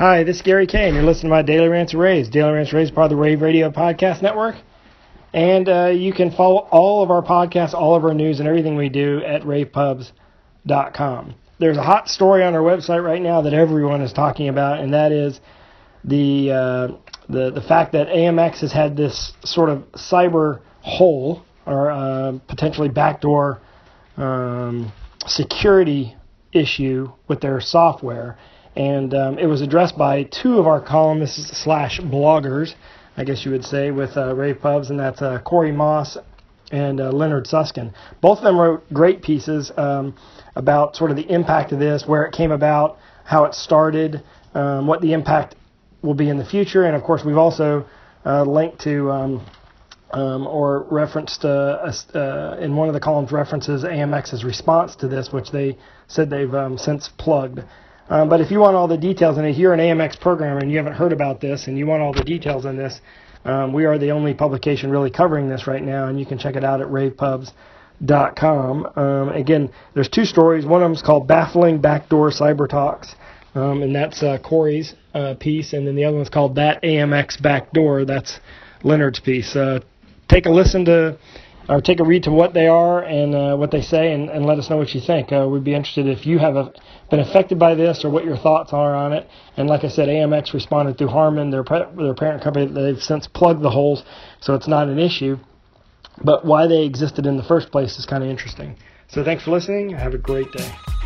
Hi, this is Gary Kay, and you're listening to my Daily Rants of Rays. Daily Rants of Rays is part of the Rave Radio Podcast Network. And you can follow all of our podcasts, all of our news, and everything we do at ravepubs.com. There's a hot story on our website right now that everyone is talking about, and that is the fact that AMX has had this sort of cyber hole or potentially backdoor security issue with their software. And it was addressed by two of our columnists / bloggers, I guess you would say, with Rave Pubs, and that's Corey Moss and Leonard Susskind. Both of them wrote great pieces about sort of the impact of this, where it came about, how it started, what the impact will be in the future, and of course we've also linked to or referenced in one of the columns references AMX's response to this, which they said they've since plugged. But if you want all the details, and if you're an AMX programmer and you haven't heard about this and you want all the details on this, we are the only publication really covering this right now, and you can check it out at ravepubs.com. Again, there's two stories. One of them is called Baffling Backdoor Cyber Talks, and that's Corey's piece, and then the other one's called That AMX Backdoor. That's Leonard's piece. Take a listen to, or take a read to what they are and what they say, and let us know what you think. We'd be interested if you have been affected by this or what your thoughts are on it. And like I said, AMX responded through Harman, their parent company. They've since plugged the holes, so it's not an issue. But why they existed in the first place is kind of interesting. So thanks for listening. Have a great day.